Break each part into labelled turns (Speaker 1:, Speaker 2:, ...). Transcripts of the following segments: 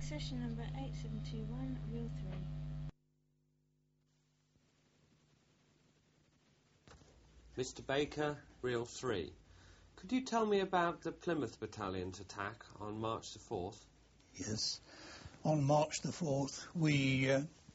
Speaker 1: Succession number 8721, Reel 3.
Speaker 2: Mr. Baker, Reel 3. Could you tell me about the Plymouth Battalion's attack on March the 4th?
Speaker 3: Yes. On March the 4th, we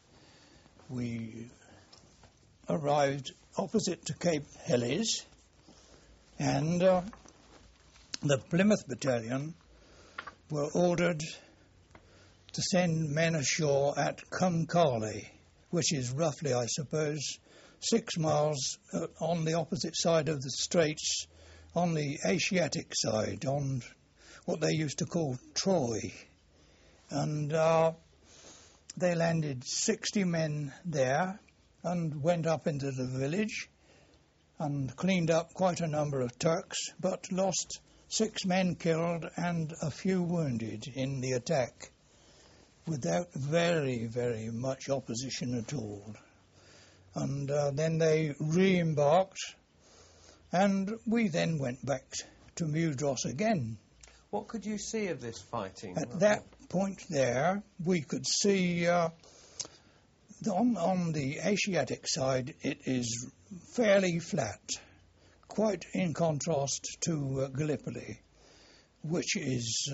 Speaker 3: arrived opposite to Cape Helles, and the Plymouth Battalion were ordered to send men ashore at Cumcali, which is roughly, I suppose, 6 miles on the opposite side of the Straits, on the Asiatic side, on what they used to call Troy. And they landed 60 men there and went up into the village and cleaned up quite a number of Turks, but lost 6 men killed and a few wounded in the attack, without very, very much opposition at all. And then they re-embarked, and we then went back to Mudros again.
Speaker 2: What could you see of this fighting?
Speaker 3: At that point there, we could see on the Asiatic side, it is fairly flat, quite in contrast to Gallipoli, which is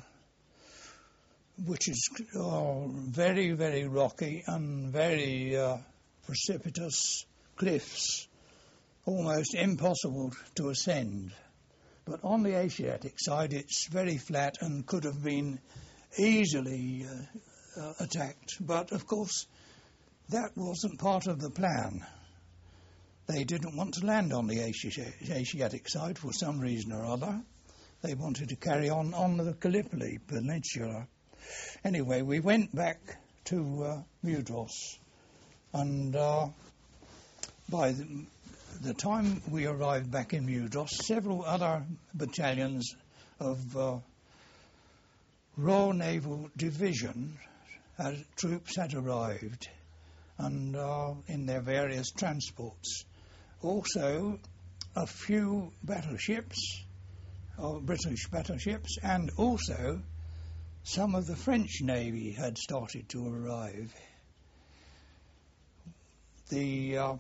Speaker 3: very, very rocky and very precipitous cliffs, almost impossible to ascend. But on the Asiatic side, it's very flat and could have been easily attacked. But, of course, that wasn't part of the plan. They didn't want to land on the Asiatic side for some reason or other. They wanted to carry on the Gallipoli Peninsula. Anyway, we went back to Mudros, and by the time we arrived back in Mudros, several other battalions of Royal Naval Division troops had arrived, and in their various transports. Also, a few battleships, British battleships, and also some of the French Navy had started to arrive. The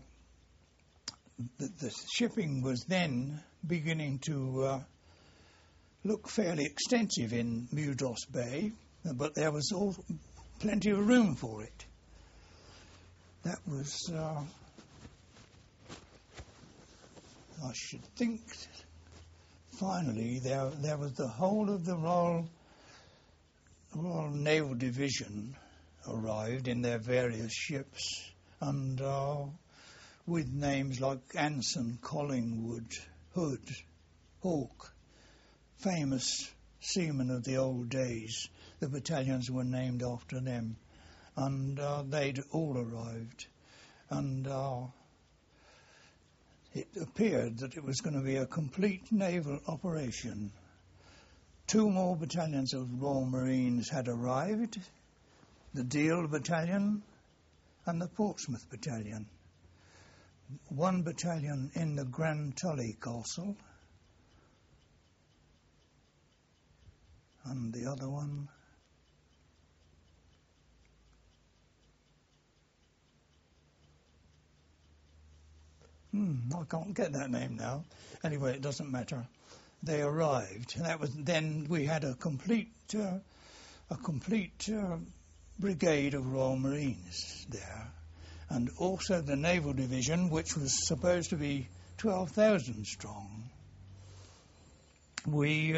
Speaker 3: shipping was then beginning to look fairly extensive in Mudros Bay, but there was plenty of room for it. That was, I should think, finally there was the whole of the Royal Naval Division arrived in their various ships, and with names like Anson, Collingwood, Hood, Hawke, famous seamen of the old days. The battalions were named after them, and they'd all arrived, and it appeared that it was going to be a complete naval operation. 2 more battalions of Royal Marines had arrived, the Deal Battalion and the Portsmouth Battalion. 1 battalion in the Grand Tully Castle, and the other one I can't get that name now. Anyway, it doesn't matter. They arrived, and that was then we had a complete brigade of Royal Marines there, and also the Naval Division, which was supposed to be 12,000 strong. We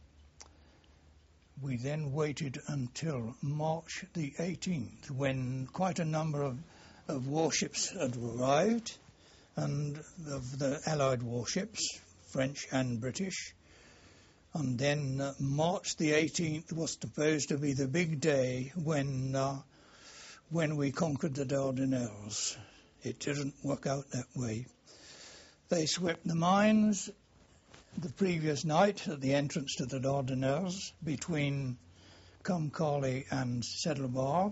Speaker 3: then waited until March the 18th, when quite a number of warships had arrived, and of the Allied warships, French and British. And then March the 18th was supposed to be the big day when we conquered the Dardanelles. It didn't work out that way. They swept the mines the previous night at the entrance to the Dardanelles between Cumcali and Saddlebar,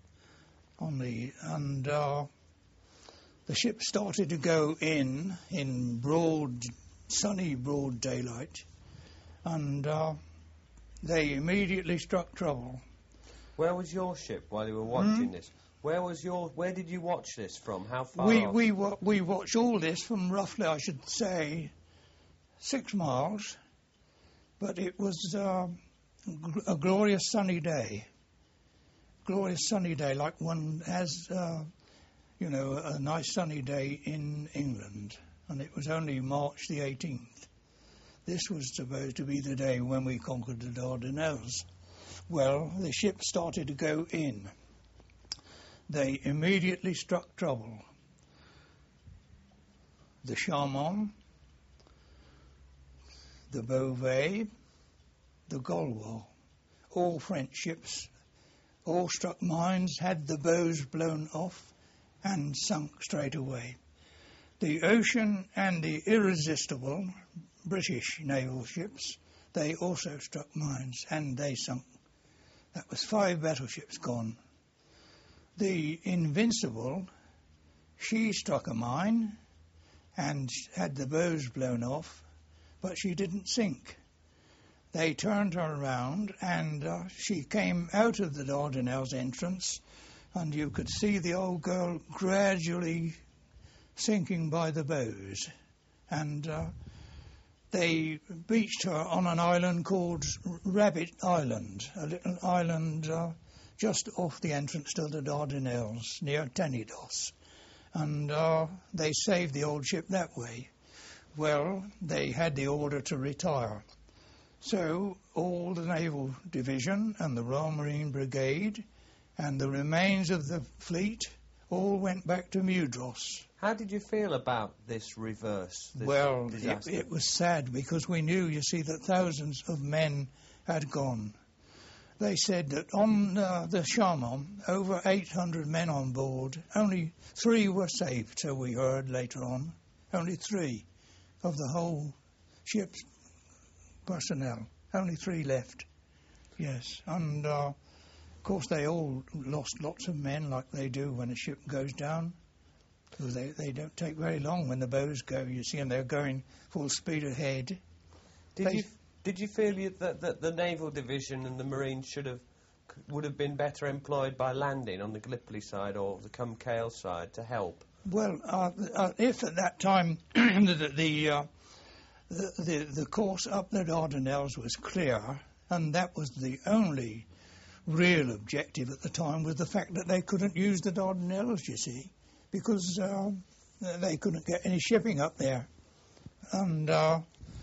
Speaker 3: the ship started to go in sunny broad daylight, and they immediately struck trouble.
Speaker 2: Where was your ship while you were watching this? Where did you watch this from? How far off?
Speaker 3: We watched all this from roughly, I should say, 6 miles, but it was a glorious sunny day. Glorious sunny day, like one has, a nice sunny day in England. And it was only March the 18th. This was supposed to be the day when we conquered the Dardanelles. Well, the ship started to go in. They immediately struck trouble. The Charmant, the Beauvais, the Gaulois, all French ships, all struck mines, had the bows blown off, and sunk straight away. The Ocean and the Irresistible, British naval ships, they also struck mines, and they sunk. That was 5 battleships gone. The Invincible, she struck a mine and had the bows blown off, but she didn't sink. They turned her around, and she came out of the Dardanelles entrance, and you could see the old girl gradually sinking by the bows. And they beached her on an island called Rabbit Island, a little island just off the entrance to the Dardanelles, near Tenedos. And they saved the old ship that way. Well, they had the order to retire. So all the Naval Division and the Royal Marine Brigade and the remains of the fleet all went back to Mudros.
Speaker 2: How did you feel about this reverse, this
Speaker 3: well,
Speaker 2: disaster?
Speaker 3: It was sad because we knew, you see, that thousands of men had gone. They said that on the Charmant, over 800 men on board, only 3 were saved, so we heard later on. Only 3 of the whole ship's personnel. Only 3 left. Yes, and of course they all lost lots of men like they do when a ship goes down. Because they don't take very long when the bows go, you see, and they're going full speed ahead.
Speaker 2: Did you feel that the Naval Division and the Marines would have been better employed by landing on the Gallipoli side or the Cumcale side to help?
Speaker 3: Well, if at that time the course up the Dardanelles was clear, and that was the only real objective at the time, was the fact that they couldn't use the Dardanelles, you see, because they couldn't get any shipping up there. And I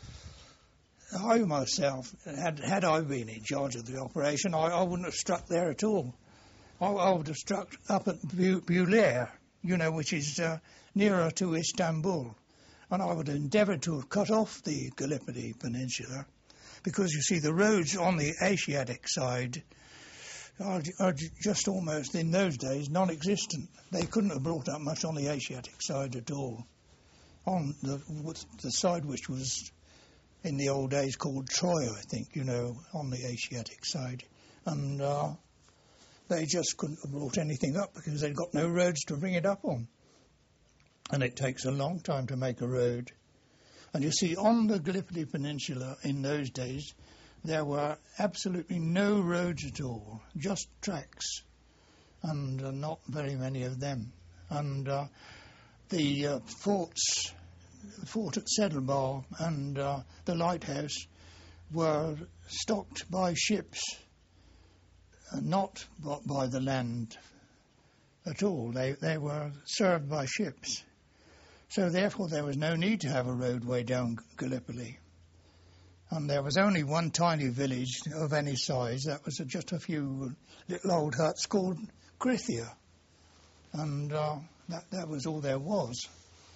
Speaker 3: myself, had I been in charge of the operation, I wouldn't have struck there at all. I would have struck up at Bulair, which is nearer to Istanbul. And I would have endeavoured to have cut off the Gallipoli Peninsula, because, you see, the roads on the Asiatic side are just almost, in those days, non-existent. They couldn't have brought up much on the Asiatic side at all. On the side which was in the old days called Troy, I think, on the Asiatic side. And they just couldn't have brought anything up because they'd got no roads to bring it up on. And it takes a long time to make a road. And you see, on the Gallipoli Peninsula in those days, there were absolutely no roads at all, just tracks, and not very many of them. And the fort at Saddlebar and the lighthouse were stocked by ships, not by the land at all. They were served by ships. So therefore there was no need to have a roadway down Gallipoli. And there was only one tiny village of any size. That was just a few little old huts called Krithia. And that was all there was.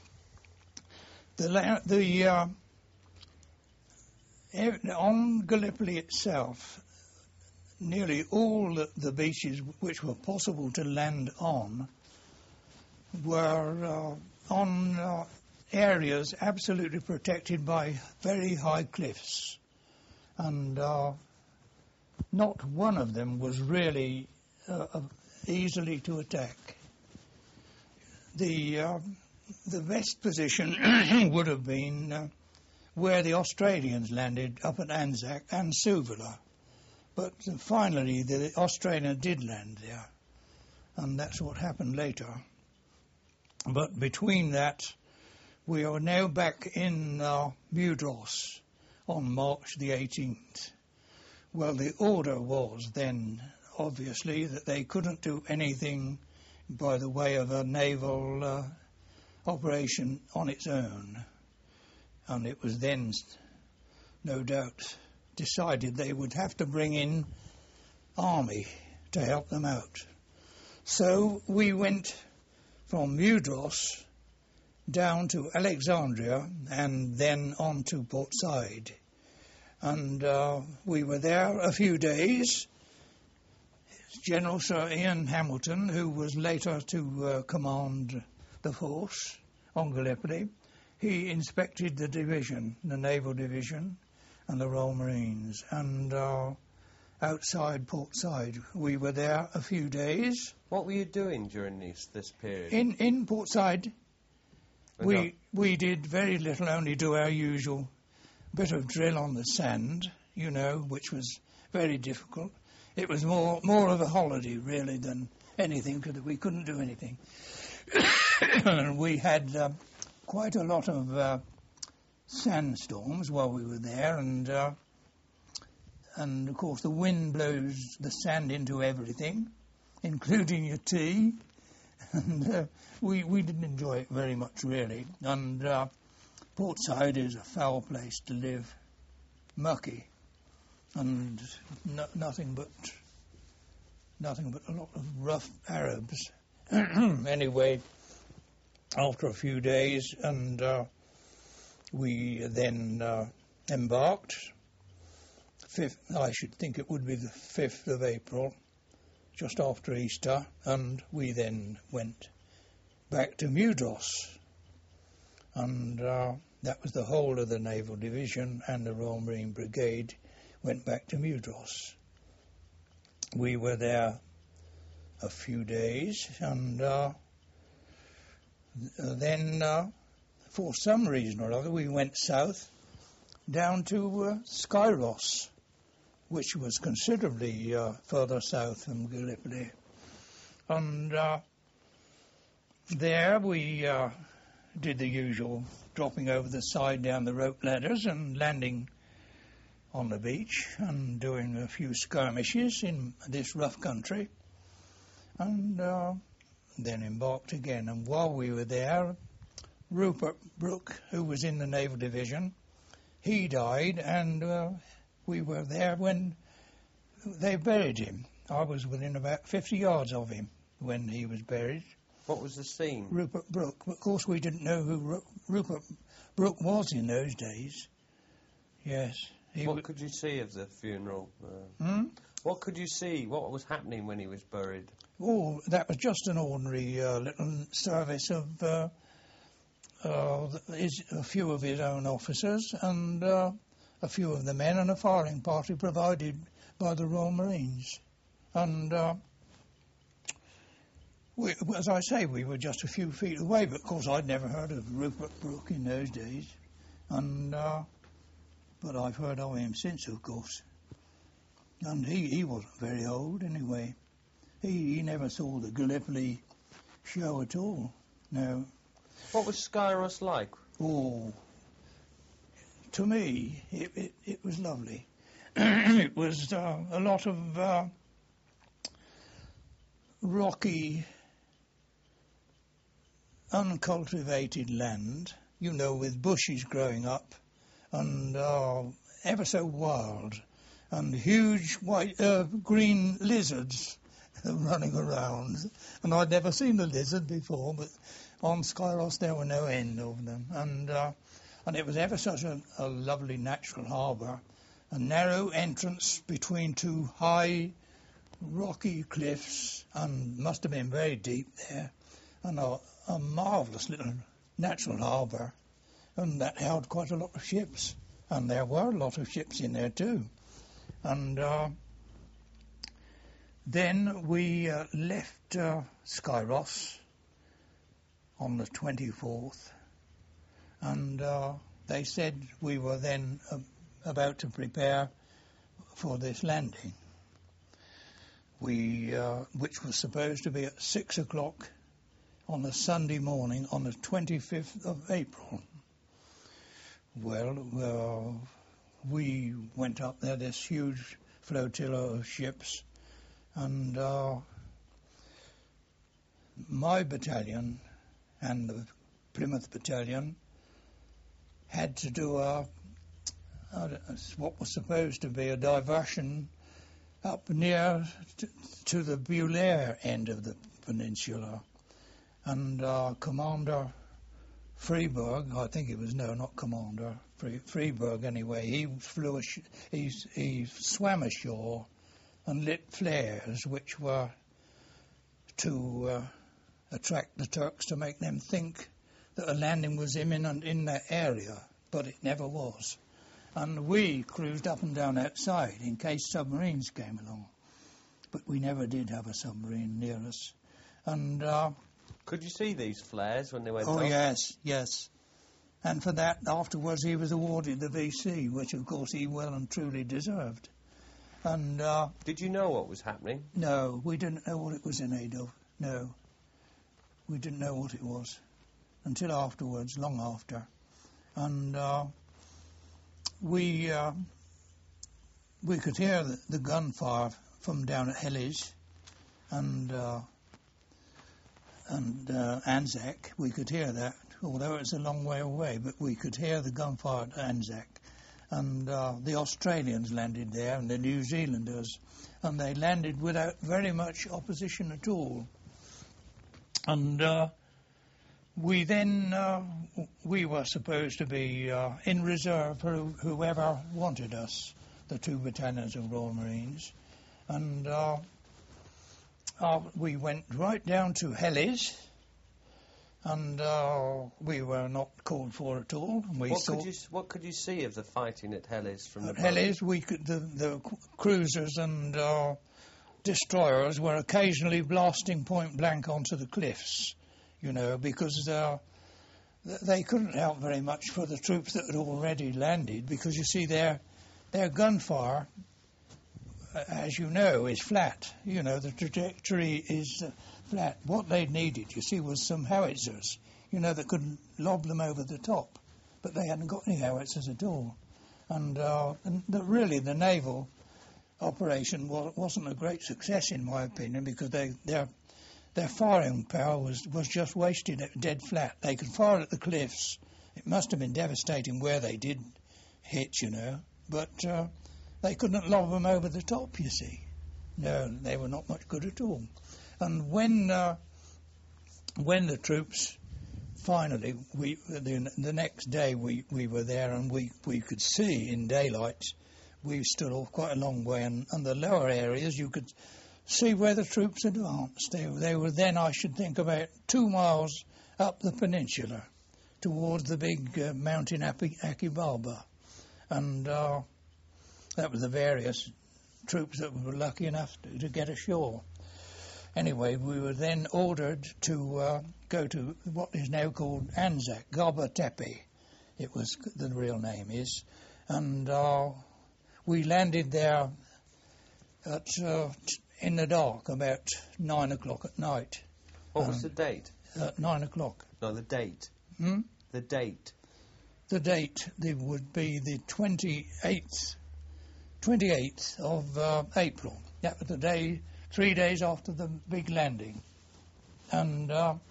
Speaker 3: On Gallipoli itself, nearly all the beaches which were possible to land on were on areas absolutely protected by very high cliffs, and not one of them was really easily to attack. The best position would have been where the Australians landed, up at Anzac and Suvla, But finally, the Australian did land there, and that's what happened later. But between that, we are now back in Mudros on March the 18th. Well, the order was then, obviously, that they couldn't do anything by the way of a naval operation on its own. And it was then, no doubt, decided they would have to bring in army to help them out. So we went from Mudros down to Alexandria and then on to Port Said. And we were there a few days. General Sir Ian Hamilton, who was later to command the force on Gallipoli, he inspected the division, the Naval Division and the Royal Marines. And outside Port Said, we were there a few days.
Speaker 2: What were you doing during this period?
Speaker 3: In Port Said, we did very little, only do our usual bit of drill on the sand, you know, which was very difficult. It was more of a holiday, really, than anything, because we couldn't do anything. And we had quite a lot of sandstorms while we were there, and of course the wind blows the sand into everything, including your tea, and we didn't enjoy it very much, really. And Port Said is a foul place to live, mucky, and nothing but a lot of rough Arabs. Anyway, after a few days, and we then embarked. I should think it would be the 5th of April, just after Easter, and we then went back to Mudros. And that was the whole of the Naval Division, and the Royal Marine Brigade went back to Mudros. We were there a few days, and then for some reason or other we went south down to Skyros, which was considerably further south from Gallipoli. And there we did the usual dropping over the side down the rope ladders and landing on the beach and doing a few skirmishes in this rough country, and then embarked again. And while we were there, Rupert Brooke, who was in the Naval Division, he died, and we were there when they buried him. I was within about 50 yards of him when he was buried.
Speaker 2: What was the scene?
Speaker 3: Rupert Brooke. Of course, we didn't know who Rupert Brooke was in those days. Yes.
Speaker 2: What could you see of the funeral? What could you see? What was happening when he was buried?
Speaker 3: Oh, that was just an ordinary little service of a few of his own officers and a few of the men, and a firing party provided by the Royal Marines. And as I say, we were just a few feet away, but of course I'd never heard of Rupert Brooke in those days. And but I've heard of him since, of course. And he wasn't very old anyway. He never saw the Gallipoli show at all. No.
Speaker 2: What was Skyros like?
Speaker 3: Oh, to me, it was lovely. It was a lot of rocky, uncultivated land, you know, with bushes growing up, and ever so wild, and huge white, green lizards running around. And I'd never seen a lizard before, but on Skyros there were no end of them. And it was ever such a lovely natural harbour, a narrow entrance between two high rocky cliffs, and must have been very deep there, and a marvellous little natural harbour, and that held quite a lot of ships, and there were a lot of ships in there too. And then we left Skyros on the 24th, and they said we were then about to prepare for this landing. which was supposed to be at 6 o'clock on a Sunday morning on the 25th of April. Well, we went up there, this huge flotilla of ships, and my battalion and the Plymouth battalion had to do what was supposed to be a diversion up near to the Bulair end of the peninsula. And Commander Freeburg, I think it was, no, not Commander, Freeburg anyway, he swam ashore and lit flares which were to attract the Turks, to make them think that a landing was imminent in that area, but it never was. And we cruised up and down outside in case submarines came along. But we never did have a submarine near us. And
Speaker 2: could you see these flares when they went off?
Speaker 3: Oh, yes. And for that, afterwards, he was awarded the VC, which, of course, he well and truly deserved. And
Speaker 2: did you know what was happening?
Speaker 3: No, we didn't know what it was in aid of. No, we didn't know what it was until afterwards, long after. And we could hear the gunfire from down at Helles and Anzac. We could hear that, although it's a long way away, but we could hear the gunfire at Anzac. And the Australians landed there, and the New Zealanders, and they landed without very much opposition at all. And we then, we were supposed to be in reserve for whoever wanted us, the 2 battalions of Royal Marines. And we went right down to Helles, and we were not called for at all.
Speaker 2: What could you see of the fighting at Helles from the boat?
Speaker 3: Helles, the cruisers and destroyers were occasionally blasting point blank onto the cliffs, you know, because they couldn't help very much for the troops that had already landed, because you see their gunfire, as you know, is flat. You know, the trajectory is flat. What they needed, you see, was some howitzers, you know, that could lob them over the top. But they hadn't got any howitzers at all. And really, the naval operation wasn't a great success, in my opinion, because their firing power was just wasted at dead flat. They could fire at the cliffs. It must have been devastating where they did hit, you know, but they couldn't lob them over the top, you see. No, they were not much good at all. And when the troops finally, the next day we were there, and we could see in daylight. We stood off quite a long way, and the lower areas you could see where the troops advanced. They were then, I should think, about 2 miles up the peninsula towards the big mountain Akibaba. And that was the various troops that were lucky enough to get ashore. Anyway, we were then ordered to go to what is now called Anzac, Gaba Tepe, it was the real name is, and we landed there at in the dark about 9 o'clock at night.
Speaker 2: What was the date?
Speaker 3: 9 o'clock.
Speaker 2: No, the date. The date.
Speaker 3: The date would be the 28th of April. That was the day, 3 days after the big landing. And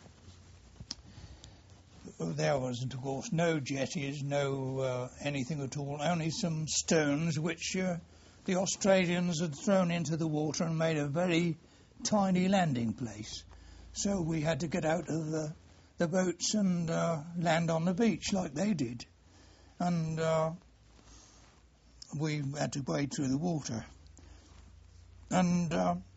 Speaker 3: there was, of course, no jetties, no anything at all, only some stones which the Australians had thrown into the water and made a very tiny landing place. So we had to get out of the boats and land on the beach like they did. And we had to wade through the water. And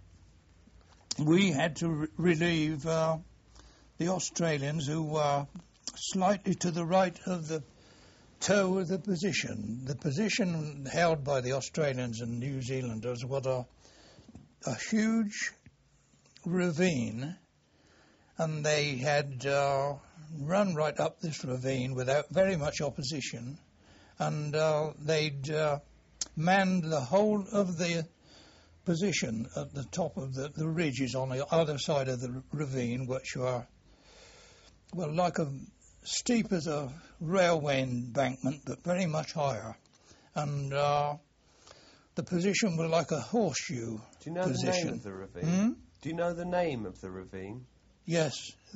Speaker 3: we had to relieve the Australians who were slightly to the right of the toe of the position. The position held by the Australians and New Zealanders was a huge ravine, and they had run right up this ravine without very much opposition, and they'd manned the whole of the position at the top of the ridges on the other side of the ravine, which were, well, like a steep as a railway embankment, but very much higher. And the position was like a horseshoe
Speaker 2: Do you know
Speaker 3: position.
Speaker 2: the name of the ravine?
Speaker 3: Hmm?
Speaker 2: Do you know the name of the ravine?
Speaker 3: Yes.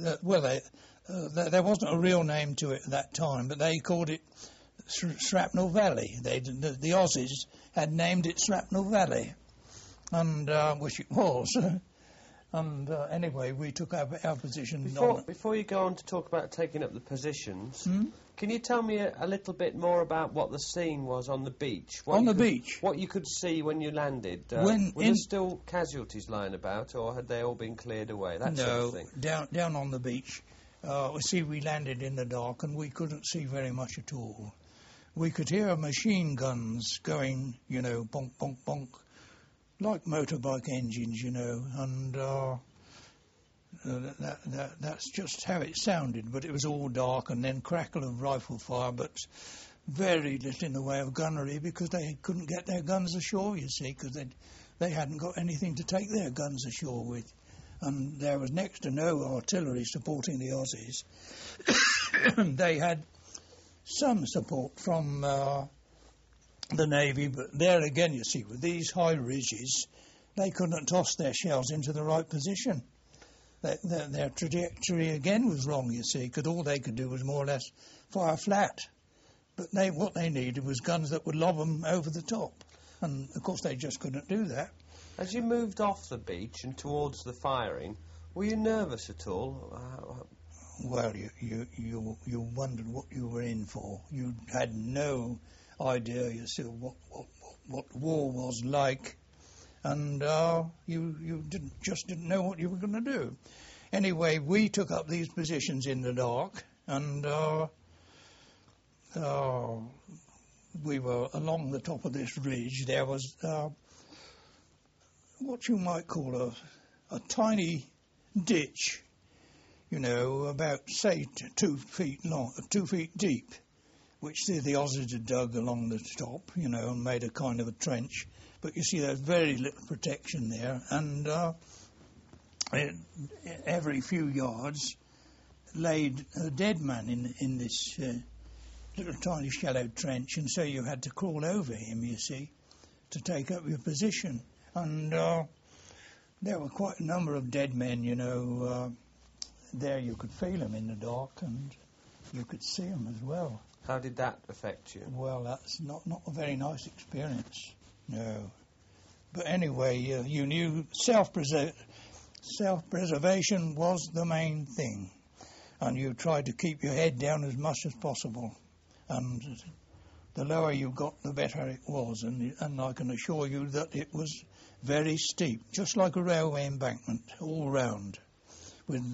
Speaker 3: There wasn't a real name to it at that time, but they called it Shrapnel Valley. The Aussies had named it Shrapnel Valley, and which it was. And anyway, we took our position.
Speaker 2: Before you go on to talk about taking up the positions,
Speaker 3: Hmm?
Speaker 2: can you tell me a little bit more about what the scene was on the beach?
Speaker 3: Beach?
Speaker 2: What you could see when you landed? Were there still casualties lying about, or had they all been cleared away? That sort of thing.
Speaker 3: Down on the beach. We landed in the dark and we couldn't see very much at all. We could hear machine guns going, bonk, bonk, bonk, like motorbike engines, and that's just how it sounded. But it was all dark, and then crackle of rifle fire, but very little in the way of gunnery, because they couldn't get their guns ashore, you see, because they hadn't got anything to take their guns ashore with. And there was next to no artillery supporting the Aussies. They had some support from the Navy, but there again, you see, with these high ridges, they couldn't toss their shells into the right position. Their trajectory again was wrong, you see, because all they could do was more or less fire flat. But what they needed was guns that would lob them over the top. And, of course, they just couldn't do that.
Speaker 2: As you moved off the beach and towards the firing, were you nervous at all?
Speaker 3: Well, you wondered what you were in for. You had no idea yourself what war was like, and you didn't know what you were going to do. Anyway, we took up these positions in the dark, and we were along the top of this ridge. There was what you might call a tiny ditch, about, say, 2 feet long, 2 feet deep, which the Aussies had dug along the top, and made a kind of a trench. But you see, there's very little protection there, and every few yards laid a dead man in this little tiny shallow trench, and so you had to crawl over him, you see, to take up your position. And there were quite a number of dead men, there you could feel them in the dark, and you could see them as well.
Speaker 2: How did that affect you?
Speaker 3: Well, that's not a very nice experience, no. But anyway, you knew self-preservation was the main thing, and you tried to keep your head down as much as possible. And the lower you got, the better it was, and I can assure you that it was very steep, just like a railway embankment, all round, with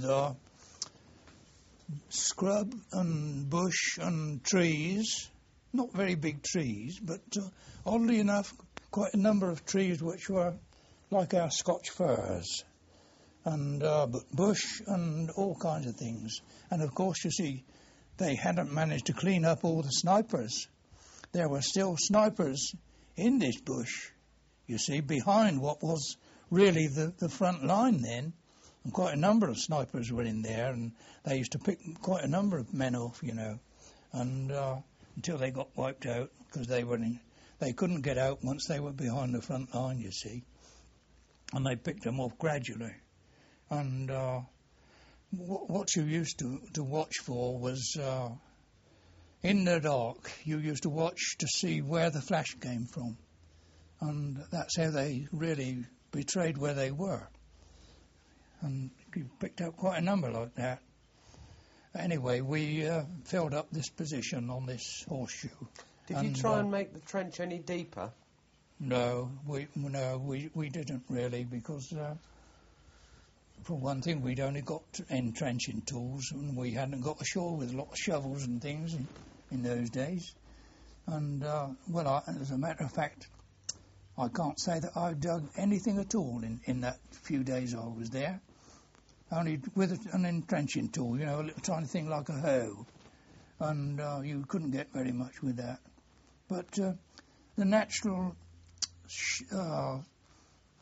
Speaker 3: scrub and bush and trees, not very big trees, but oddly enough, quite a number of trees which were like our Scotch firs, and but bush and all kinds of things. And of course, you see, they hadn't managed to clean up all the snipers. There were still snipers in this bush, you see, behind what was really the front line then. And quite a number of snipers were in there, and they used to pick quite a number of men off, and until they got wiped out, because they couldn't get out once they were behind the front line, you see. And they picked them off gradually. And what you used to watch for was, in the dark, you used to watch to see where the flash came from. And that's how they really betrayed where they were. And you picked up quite a number like that. Anyway, we filled up this position on this horseshoe.
Speaker 2: Did you try and make the trench any deeper?
Speaker 3: No, we didn't really, because for one thing, we'd only got entrenching tools, and we hadn't got ashore with a lot of shovels and things in those days. And as a matter of fact, I can't say that I dug anything at all in that few days I was there. Only with an entrenching tool, a little tiny thing like a hoe. And you couldn't get very much with that. But the natural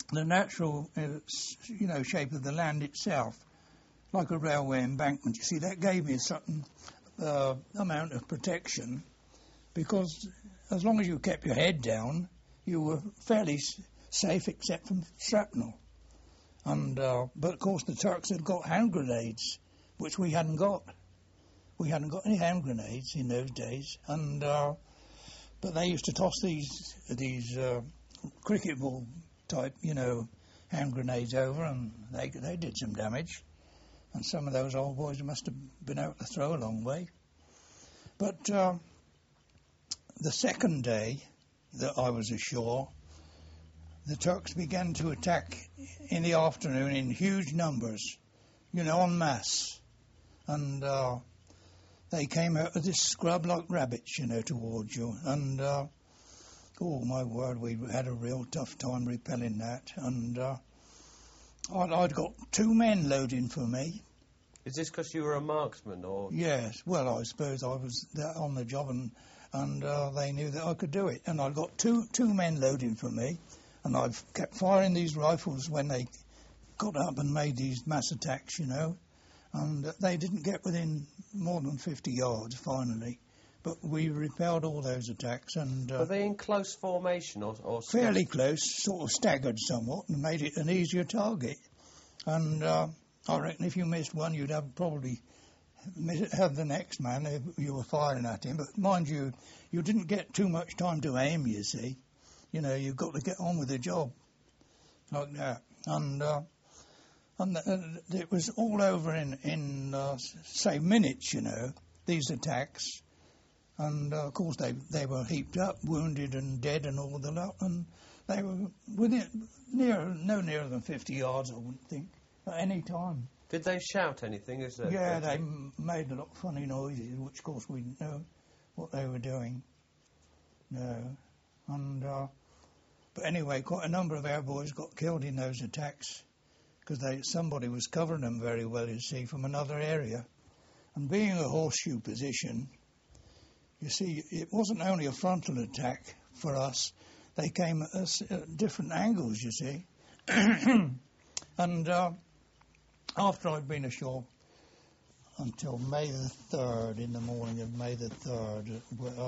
Speaker 3: the natural, shape of the land itself, like a railway embankment. You see, that gave me a certain amount of protection, because as long as you kept your head down, you were fairly safe, except from shrapnel. And but of course the Turks had got hand grenades, which we hadn't got. We hadn't got any hand grenades in those days, and but they used to toss these cricket ball type, hand grenades over, and they did some damage. And some of those old boys must have been able to throw a long way. But the second day that I was ashore, the Turks began to attack in the afternoon in huge numbers, en masse. And they came out of this scrub like rabbits, towards you. And, oh, my word, we had a real tough time repelling that. And I'd got 2 men loading for me.
Speaker 2: Is this because you were a marksman, or...?
Speaker 3: Yes, well, I suppose I was on the job, and they knew that I could do it. And I got two men loading for me, and I've kept firing these rifles when they got up and made these mass attacks, and they didn't get within more than 50 yards, finally. But we repelled all those attacks, and...
Speaker 2: were they in close formation, or
Speaker 3: fairly close, sort of staggered somewhat, and made it an easier target. And I reckon if you missed one, you'd probably have the next man if you were firing at him. But mind you, you didn't get too much time to aim, you see. You've got to get on with the job, like that. And it was all over in say, minutes, these attacks. And, of course, they were heaped up, wounded and dead and all the lot. And they were within no nearer than 50 yards, I wouldn't think, at any time.
Speaker 2: Did they shout anything?
Speaker 3: Yeah, they made a lot of funny noises, which, of course, we didn't know what they were doing. No. And, but anyway, quite a number of our boys got killed in those attacks, because somebody was covering them very well, you see, from another area. And being a horseshoe position, you see, it wasn't only a frontal attack for us. They came at us at different angles, you see. And after I'd been ashore until May the 3rd, in the morning of May the 3rd,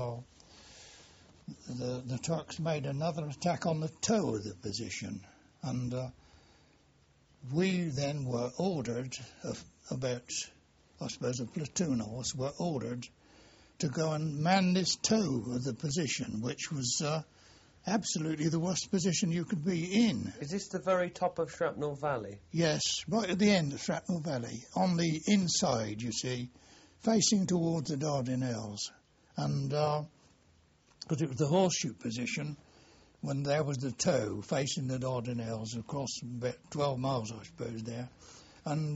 Speaker 3: the Turks made another attack on the toe of the position. And we then were ordered, about, I suppose, a platoon of us were ordered to go and man this toe of the position, which was absolutely the worst position you could be in.
Speaker 2: Is this the very top of Shrapnel Valley?
Speaker 3: Yes, right at the end of Shrapnel Valley, on the inside, you see, facing towards the Dardanelles. And because it was the horseshoe position, when there was the toe facing the Dardanelles across about 12 miles, I suppose, there. And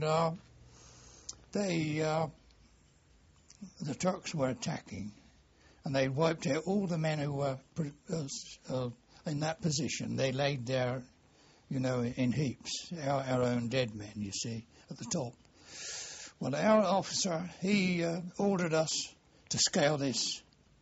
Speaker 3: the Turks were attacking, and they wiped out all the men who were in that position. They laid there, in heaps, our own dead men, you see, at the top. Well, our officer, he ordered us to scale this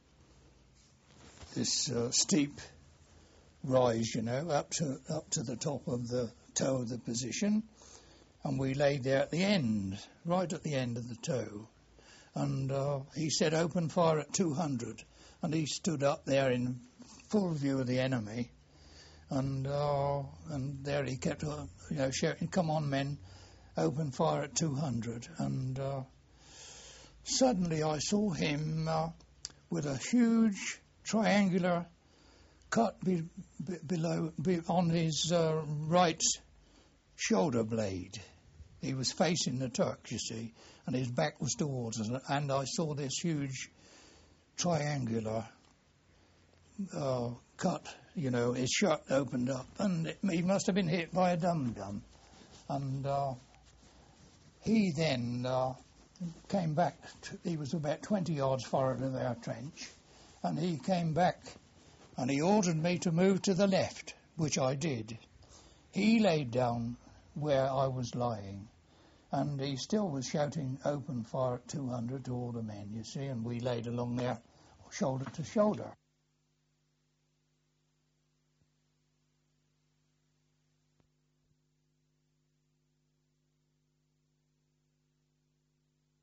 Speaker 3: steep rise, up to the top of the toe of the position, and we laid there at the end, right at the end of the toe. And he said, open fire at 200. And he stood up there in full view of the enemy. And there he kept, shouting, come on, men, open fire at 200. And suddenly I saw him with a huge triangular cut on his right shoulder blade. He was facing the Turks, you see, and his back was towards us, and I saw this huge triangular cut, his shirt opened up, and he must have been hit by a dum-dum. And he then came back, he was about 20 yards forward of our trench, and he came back, and he ordered me to move to the left, which I did. He laid down where I was lying, and he still was shouting open fire at 200 to all the men, you see, and we laid along there shoulder to shoulder.